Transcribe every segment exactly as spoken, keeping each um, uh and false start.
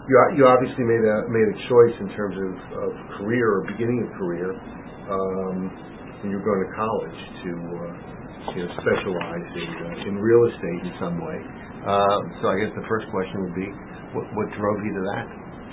you you obviously made a made a choice in terms of, of career or beginning of career um, when you were going to college to uh, you know, specialize in uh, in real estate in some way. Uh, so I guess the first question would be, what, what drove you to that?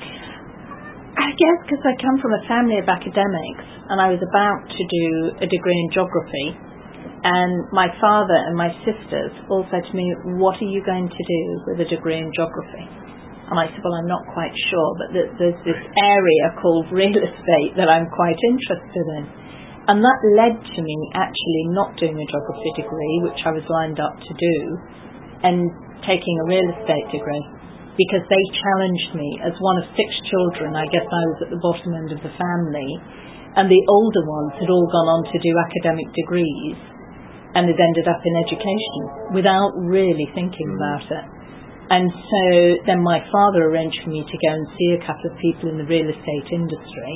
I guess because I come from a family of academics, and I was about to do a degree in geography, and my father and my sisters all said to me, "What are you going to do with a degree in geography?" And I said, "Well, I'm not quite sure, but there's this area called real estate that I'm quite interested in." And that led to me actually not doing a geography degree, which I was lined up to do, and taking a real estate degree, because they challenged me. As one of six children, I guess I was at the bottom end of the family, and the older ones had all gone on to do academic degrees and had ended up in education without really thinking mm. about it. And so then my father arranged for me to go and see a couple of people in the real estate industry.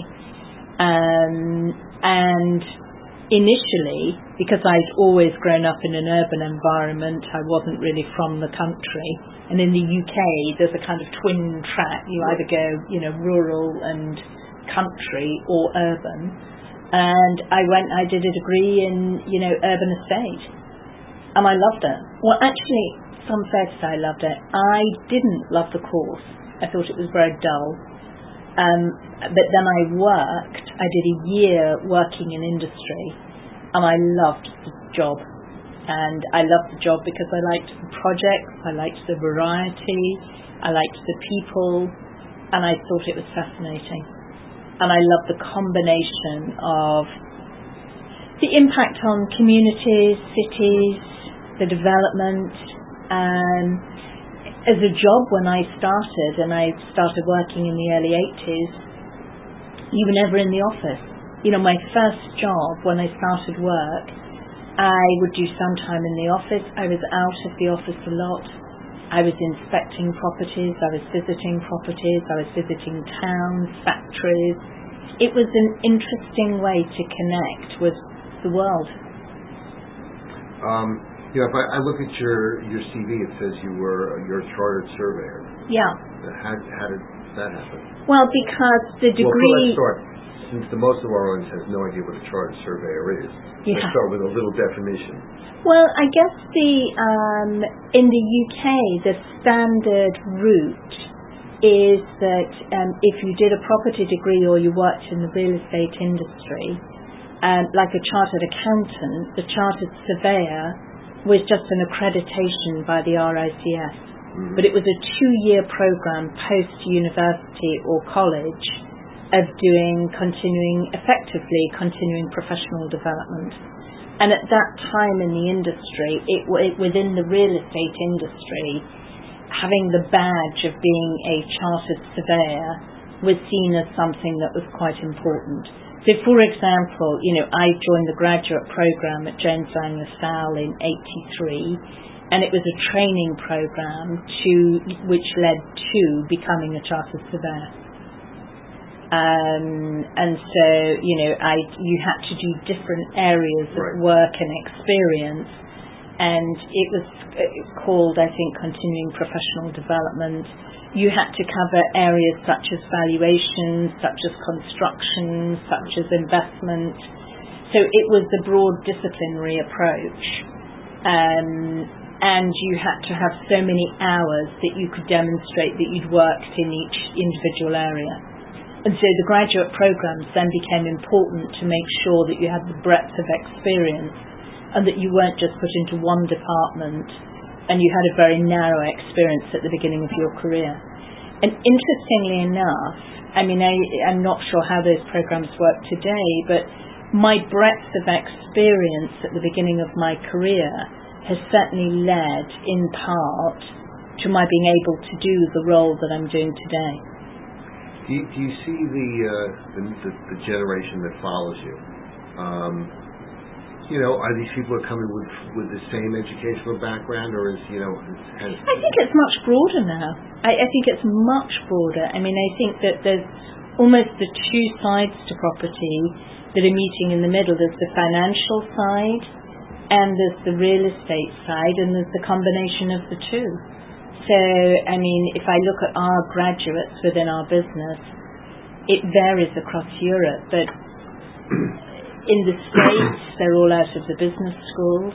Um, and initially, because I'd always grown up in an urban environment, I wasn't really from the country. And in the U K, there's a kind of twin track. You either go, you know, rural and country or urban. And I went, I did a degree in, you know, urban estate. And I loved it. Well, actually, some fair to say I loved it. I didn't love the course. I thought it was very dull. Um, but then I worked, I did a year working in industry, and I loved the job. And I loved the job because I liked the projects, I liked the variety, I liked the people, and I thought it was fascinating. And I loved the combination of the impact on communities, cities, the development. Um, as a job, when I started, and I started working in the early eighties, you were never in the office. You know, my first job when I started work, I would do some time in the office. I was out of the office a lot. I was inspecting properties, I was visiting properties, I was visiting towns, factories. It was an interesting way to connect with the world. Um, you know, if I, I look at your, your C V, it says you were you're a chartered surveyor. Yeah. How, how did that happen? Well, because the degree... Well, let's start. Since the most of our audience has no idea what a chartered surveyor is, yeah. Let's start with a little definition. Well, I guess the um, in the U K, the standard route is that um, if you did a property degree or you worked in the real estate industry, um, like a chartered accountant, the chartered surveyor was just an accreditation by the R I C S. Mm-hmm. But it was a two-year program post-university or college of doing continuing, effectively continuing professional development. And at that time in the industry, it, it within the real estate industry, having the badge of being a chartered surveyor was seen as something that was quite important. So, for example, you know, I joined the graduate program at Jones Lang LaSalle in eighty-three, and it was a training program to which led to becoming a chartered surveyor. Um, and so, you know, I you had to do different areas of right. work and experience, and it was called, I think, continuing professional development. You had to cover areas such as valuation, such as construction, such as investment. So it was a broad disciplinary approach. Um, and you had to have so many hours that you could demonstrate that you'd worked in each individual area. And so the graduate programs then became important to make sure that you had the breadth of experience and that you weren't just put into one department and you had a very narrow experience at the beginning of your career. And interestingly enough, I mean, I, I'm not sure how those programs work today, but my breadth of experience at the beginning of my career has certainly led, in part, to my being able to do the role that I'm doing today. Do you, do you see the, uh, the, the the generation that follows you? Um, you know, are these people are coming with with the same educational background, or is you know? Has, I think it's much broader now. I, I think it's much broader. I mean, I think that there's almost the two sides to property that are meeting in the middle. There's the financial side, and there's the real estate side, and there's the combination of the two. so, I mean, if I look at our graduates within our business, it varies across Europe, but in the States, they're all out of the business schools.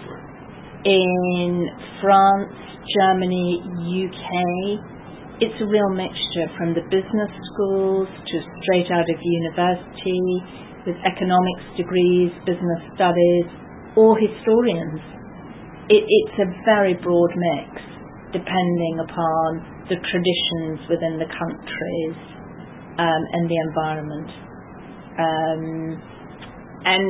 In France, Germany, U K, it's a real mixture from the business schools to straight out of university with economics degrees, business studies, or historians. It, it's a very broad mix depending upon the traditions within the countries um, and the environment. Um, and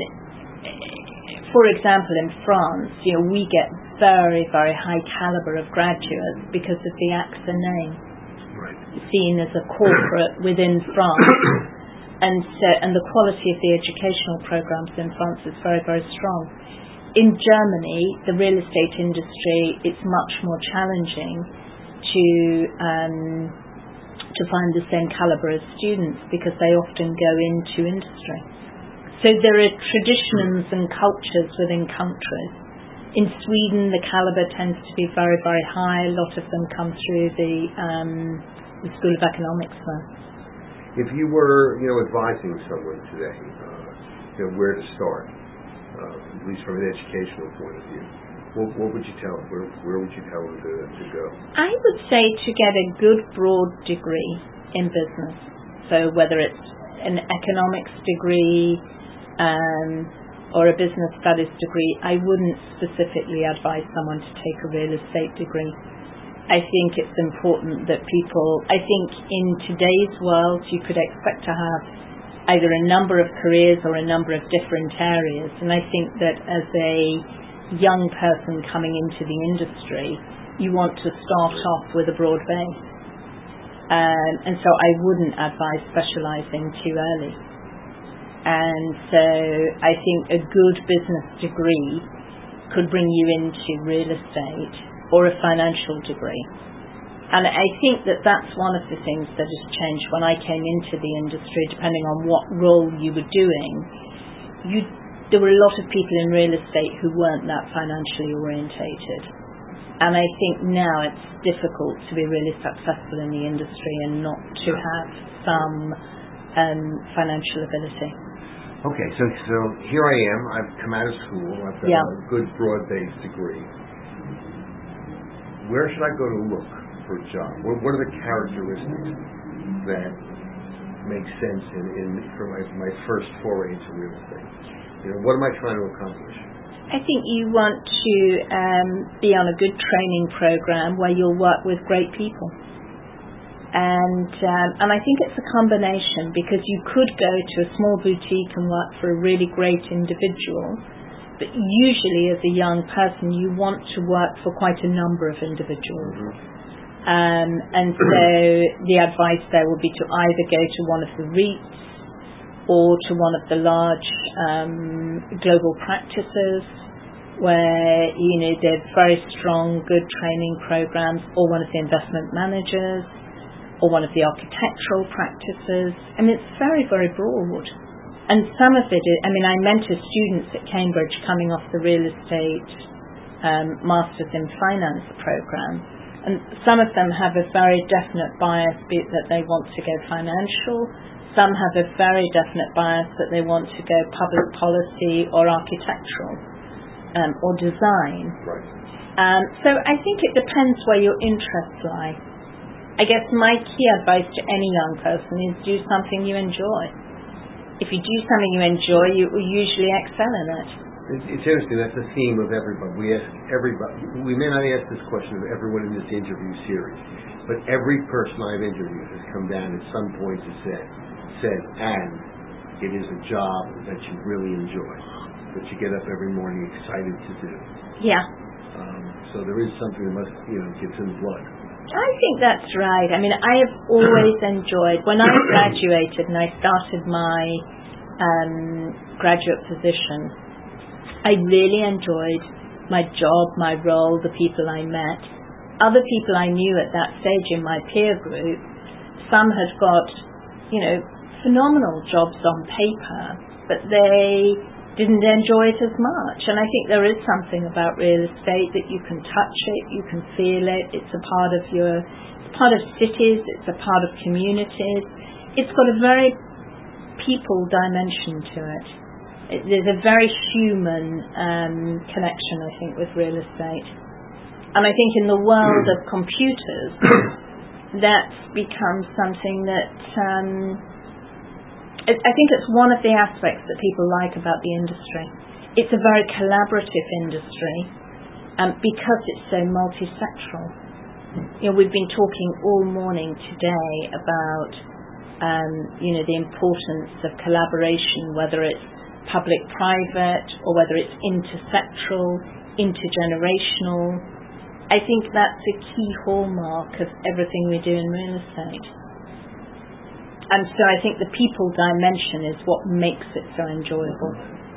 for example, in France, you know, we get very, very high caliber of graduates because of the A X A name, right, seen as a corporate within France, and so and the quality of the educational programs in France is very, very strong. In Germany, the real estate industry, it's much more challenging to um, to find the same caliber as students because they often go into industry. So there are traditions and cultures within countries. In Sweden, the caliber tends to be very, very high. A lot of them come through the, um, the School of Economics there. If you were, you know, advising someone today, uh, you know, where to start, uh, at least from an educational point of view, what, what would you tell them? Where, where would you tell them to, to go? I would say to get a good broad degree in business. So whether it's an economics degree, Um, or a business studies degree, I wouldn't specifically advise someone to take a real estate degree. I think it's important that people, I think in today's world you could expect to have either a number of careers or a number of different areas, and I think that as a young person coming into the industry, you want to start off with a broad base. Um, and so I wouldn't advise specialising too early. And so I think a good business degree could bring you into real estate or a financial degree. And I think that that's one of the things that has changed when I came into the industry, depending on what role you were doing. You, there were a lot of people in real estate who weren't that financially orientated. And I think now it's difficult to be really successful in the industry and not to have some um, financial ability. Okay, so so here I am. I've come out of school. I've got Yeah. a good broad-based degree. Where should I go to look for a job? What, what are the characteristics that make sense in, in for my my first foray into real estate? You know, what am I trying to accomplish? I think you want to um, be on a good training program where you'll work with great people. And um, and I think it's a combination, because you could go to a small boutique and work for a really great individual, but usually as a young person you want to work for quite a number of individuals. Mm-hmm. um, and so the advice there would be to either go to one of the REITs or to one of the large um, global practices where, you know, they're very strong, good training programs, or one of the investment managers, or one of the architectural practices. I mean, it's very, very broad. And some of it is, I mean, I mentor students at Cambridge coming off the real estate um, Masters in Finance program. And some of them have a very definite bias, be it that they want to go financial. Some have a very definite bias that they want to go public policy or architectural um, or design. Right. Um, so I think it depends where your interests lie. I guess my key advice to any young person is do something you enjoy. If you do something you enjoy, you will usually excel in it. It's interesting. That's the theme of everybody. We ask everybody. We may not ask this question of everyone in this interview series, but every person I've interviewed has come down at some point to say, said, and it is a job that you really enjoy, that you get up every morning excited to do. Yeah. Um, so there is something that must, you know, gets in the blood. I think that's right. I mean, I have always enjoyed, when I graduated and I started my um, graduate position, I really enjoyed my job, my role, the people I met. Other people I knew at that stage in my peer group, some had got, you know, phenomenal jobs on paper, but they didn't enjoy it as much. And I think there is something about real estate that you can touch it, you can feel it. It's a part of your, it's part of cities, it's a part of communities. It's got a very people dimension to it. it there's a very human um, connection, I think, with real estate. And I think in the world of computers, that's become something that um, it, I think it's one of the aspects that people like about the industry. It's a very collaborative industry um, because it's so multi-sectoral. You know, we've been talking all morning today about um, you know, the importance of collaboration, whether it's public-private or whether it's intersectoral, intergenerational. I think that's a key hallmark of everything we do in real estate. And so I think the people dimension is what makes it so enjoyable.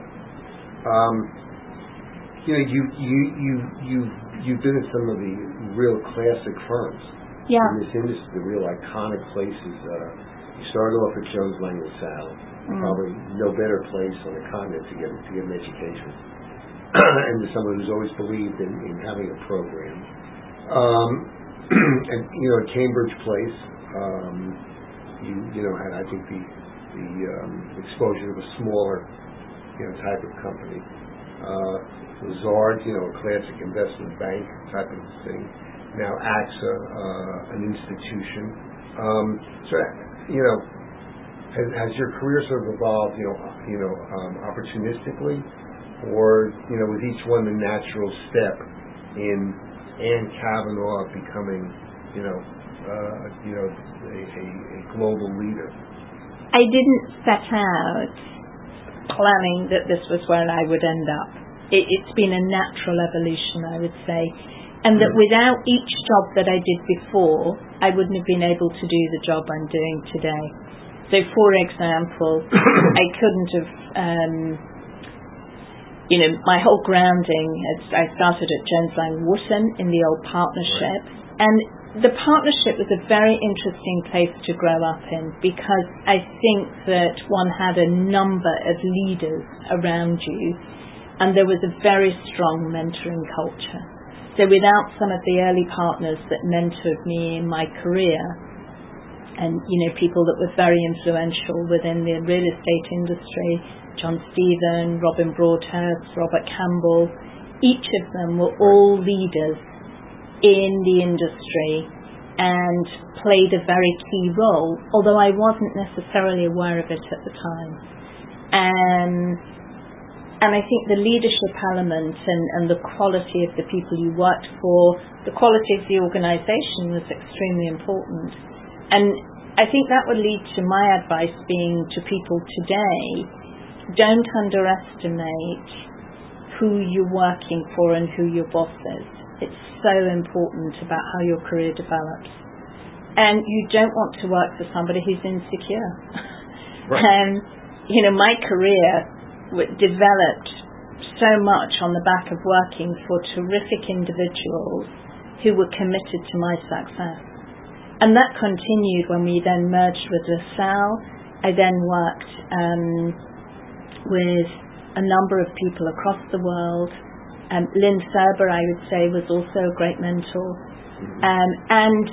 Um, you know, you you you you you've been at some of the real classic firms yeah. in this industry, the real iconic places. Uh, you started off at Jones Lang LaSalle, mm. probably no better place on the continent to get to get an education. And to someone who's always believed in, in having a program. Um, and, you know, at Cambridge Place, um, you, you know, had, I think, the, the um, exposure to a smaller, you know, type of company. Uh, Lazard, you know, a classic investment bank type of thing. Now A X A, uh, an institution. Um, so, you know, has, has your career sort of evolved, you know, you know, um, opportunistically? Or, you know, was each one the natural step in Anne Kavanaugh becoming, you know, uh, you know, a, a, a global leader? I didn't set out planning that this was where I would end up. It, it's been a natural evolution, I would say, and that without each job that I did before, I wouldn't have been able to do the job I'm doing today. So, for example, I couldn't have. Um, You know, my whole grounding, I started at Jones Lang Wootton in the old partnership. Right. And the partnership was a very interesting place to grow up in because I think that one had a number of leaders around you and there was a very strong mentoring culture. So without some of the early partners that mentored me in my career and, you know, people that were very influential within the real estate industry, John Stephen, Robin Broadhurst, Robert Campbell, each of them were all leaders in the industry and played a very key role, although I wasn't necessarily aware of it at the time. Um, and I think the leadership element and, and the quality of the people you worked for, the quality of the organisation was extremely important. And I think that would lead to my advice being to people today, don't underestimate who you're working for and who your boss is. It's so important about how your career develops. And you don't want to work for somebody who's insecure. Right. Um, you know, my career w- developed so much on the back of working for terrific individuals who were committed to my success. And that continued when we then merged with LaSalle. I then worked um, with a number of people across the world. Um, Lynn Thurber, I would say, was also a great mentor. Um, and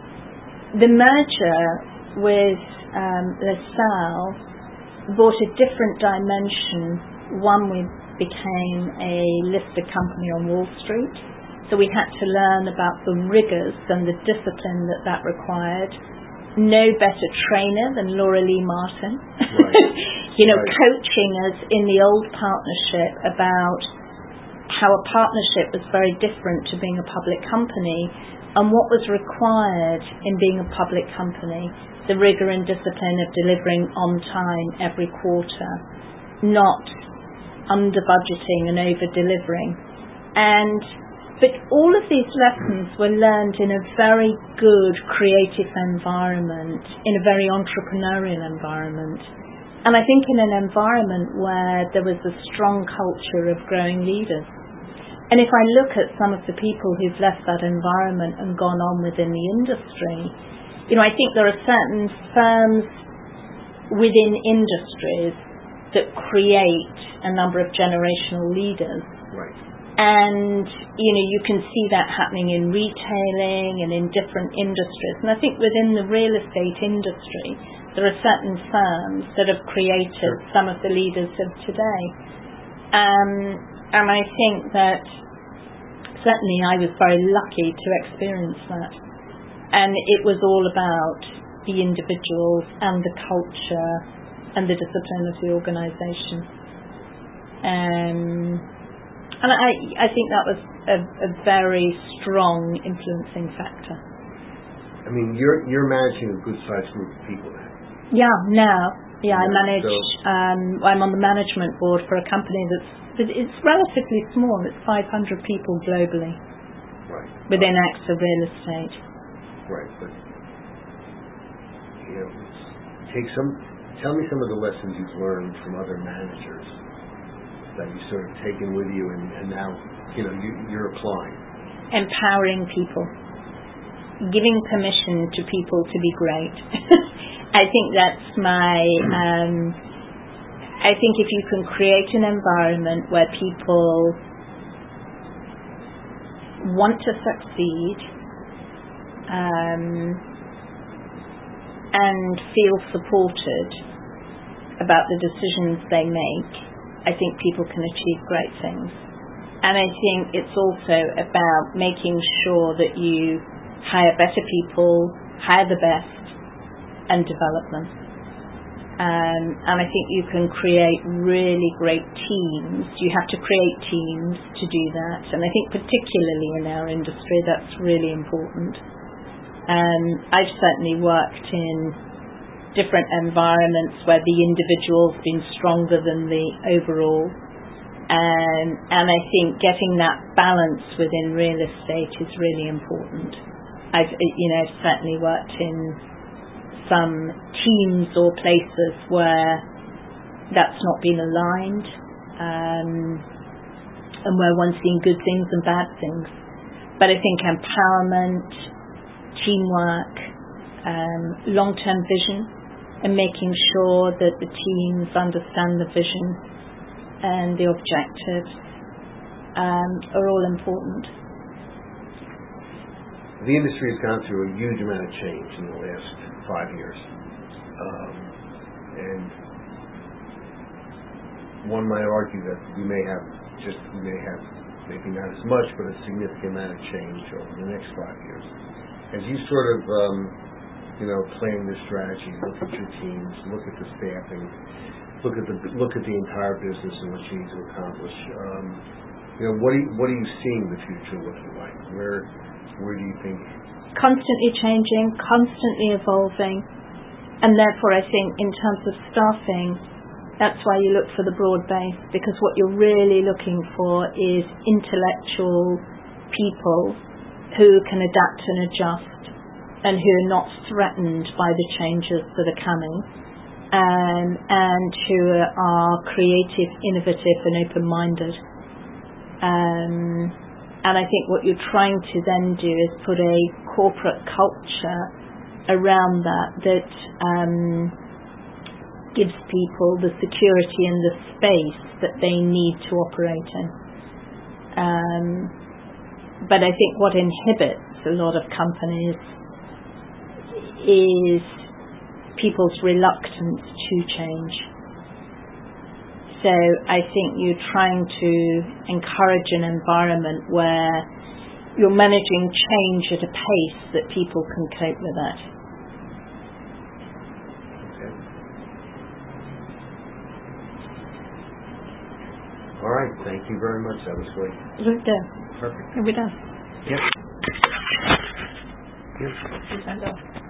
the merger with um, LaSalle brought a different dimension. One, we became a listed company on Wall Street. So we had to learn about the rigors and the discipline that that required. No better trainer than Laura Lee Martin. Right. you know, right. coaching us in the old partnership about how a partnership was very different to being a public company and what was required in being a public company. The rigor and discipline of delivering on time every quarter, not under budgeting and over delivering. And But all of these lessons were learned in a very good creative environment, in a very entrepreneurial environment. And I think in an environment where there was a strong culture of growing leaders. And if I look at some of the people who've left that environment and gone on within the industry, you know, I think there are certain firms within industries that create a number of generational leaders. Right. And, you know, you can see that happening in retailing and in different industries. And I think within the real estate industry, there are certain firms that have created sure. some of the leaders of today. Um, and I think that certainly I was very lucky to experience that. And it was all about the individuals and the culture and the discipline of the organisation. Um, and I, I think that was a, a very strong influencing factor. I mean, you're you're managing a good-sized group of people now. Yeah, now. Yeah, yeah I manage, so um, I'm on the management board for a company that's, it's relatively small, it's five hundred people globally. Right. Within uh, AXA Real Estate. Right, but, you know, take some, tell me some of the lessons you've learned from other managers that you've sort of taken with you and, and now, you know, you, you're applying. Empowering people. Giving permission to people to be great. I think that's my, um, I think if you can create an environment where people want to succeed um, and feel supported about the decisions they make, I think people can achieve great things. And I think it's also about making sure that you hire better people, hire the best, and develop them. Um, and I think you can create really great teams. You have to create teams to do that. And I think particularly in our industry, that's really important. Um, I've certainly worked in different environments where the individual's been stronger than the overall. Um, and I think getting that balance within real estate is really important. I've, you know, I've certainly worked in some teams or places where that's not been aligned, um, and where one's seen good things and bad things. But I think empowerment, teamwork, um, long-term vision, and making sure that the teams understand the vision and the objectives um, are all important. The industry has gone through a huge amount of change in the last five years. Um, and one might argue that we may have just, we may have maybe not as much, but a significant amount of change over the next five years. As you sort of, um, you know, plan this strategy, look at your teams, look at the staffing, look at the look at the entire business and what you need to accomplish. Um, you know, what are you, what are you seeing the future looking like? Where where do you think? Constantly changing, constantly evolving, and therefore I think in terms of staffing, that's why you look for the broad base, because what you're really looking for is intellectual people who can adapt and adjust and who are not threatened by the changes that are coming, um, and who are creative, innovative and open-minded. Um, and I think what you're trying to then do is put a corporate culture around that that um, gives people the security and the space that they need to operate in. Um, but I think what inhibits a lot of companies is people's reluctance to change. So I think you're trying to encourage an environment where you're managing change at a pace that people can cope with that. Okay. All right. Thank you very much. That was great. We're done. Perfect. Are we done? Yes. Yes.